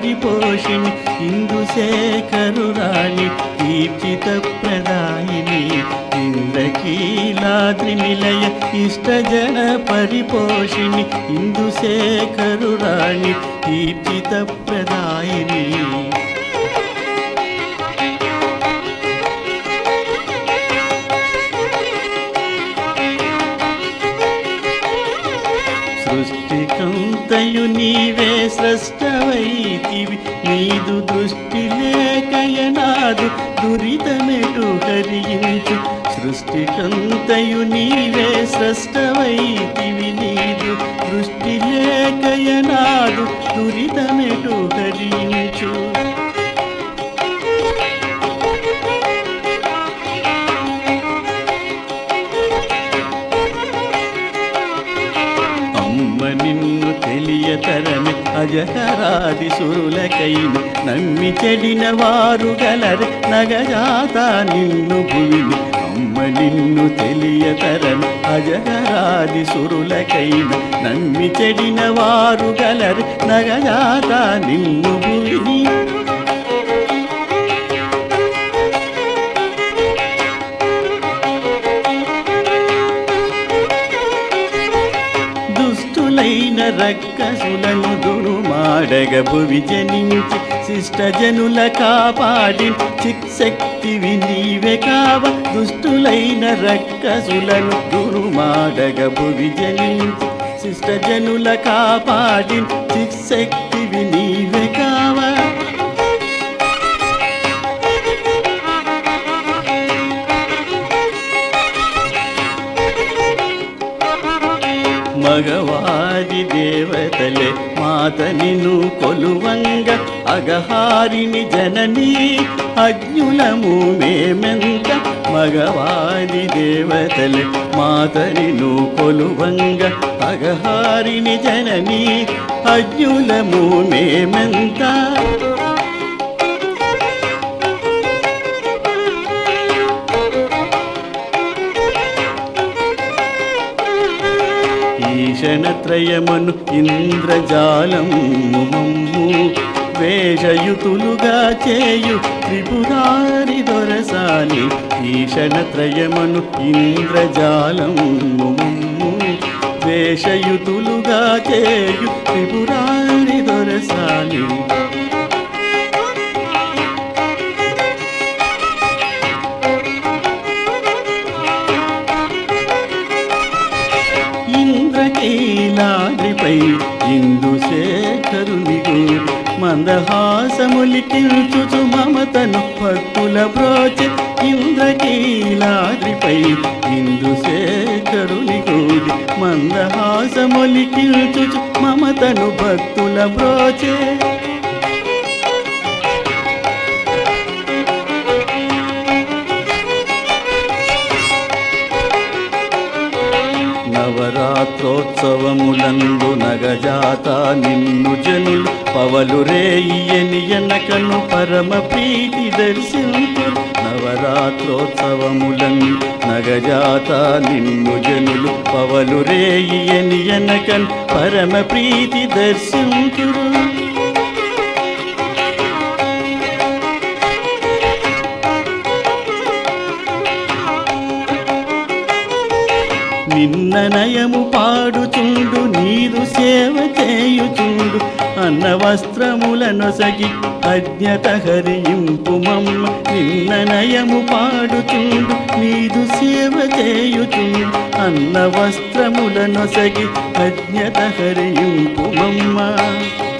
పరిపోషిణి ఇందుశేఖరురాణి దీప్తిత ప్రదాయిని ఇంద్రకీలాద్రి నిలయ ఇష్టజన పరిపోషిణి ఇందుశేఖరురాణి దీప్తిత ప్రదాయిని సృష్టికంతయు నీవే స్రష్టవైతివి నీదు దృష్టి లేకయనాదు దురితమెటు హరించు సృష్టికంతయు నీవే స్రష్టవైతివి నీదు దృష్టి లేకయనాదు దురితమెటు హరించు నిన్ను తెలియతరని అజహరాది సురులకైన నమ్మి చెడిన వారు గలరి నగజాత నిన్ను భువిని అమ్మ నిన్ను తెలియతరని అజహరాది సురులకైన నమ్మి చెడిన వారు గలరి నగజాత నిన్ను భువిని దుష్టులైన రక్కసులను దురుమాడగ భువి జనించి శిష్టజనుల కాపాడి చిక్శక్తివి నీవే కావ దుష్టులైన రక్కసులను దురుమాడగ భువి జనించి శిష్టజనుల కాపాడి చిక్శక్తివి నీవే కావ మగవాది దేవతలే మాత నిన్ను కొలువంగ అగహారిని జననీ అజ్ఞులము మేమెంత మగవాది దేవతలే మాత నిన్ను కొలువంగ అగహారిని జననీ అజ్ఞులము మేమెంత ఈశనత్రయమను ఇంద్రజాలము మమ్ము వేషయుతులుగా చేయు త్రిపురారి దొరసాని ఈశనత్రయమను ఇంద్రజాలము మమ్ము వేషయుతులుగా చేయు త్రిపురారి దొరసాని ఇంద్రకీలాద్రిపై ఇందుశేఖరుని గూడి మందహాసములికించుచు మమతను భక్తుల బ్రోచె ఇంద్రకీలాద్రిపై ఇందుశేఖరుని గూడి మందహాసములికించుచు మమతను భక్తుల బ్రోచె నవరాత్రోత్సవములందు నగజాత నిన్ను జనులు పవలు రేయని ఎనకను పరమ ప్రీతి దర్శింపు నవరాత్రోత్సవములందు నగజాత నిన్ను జనులు పవలు రేయని ఎనకను పరమ ప్రీతి దర్శింతురు నిన్న నయము పాడుచుండు నీరు సేవ చేయుచుండు అన్న వస్త్రములనొసగి అజ్ఞత హరింపు మమ్మ నిన్న నయము పాడుచుండు నీరు సేవ చేయుచుండు అన్న వస్త్రములనొసగి అజ్ఞత హరింపు మమ్మ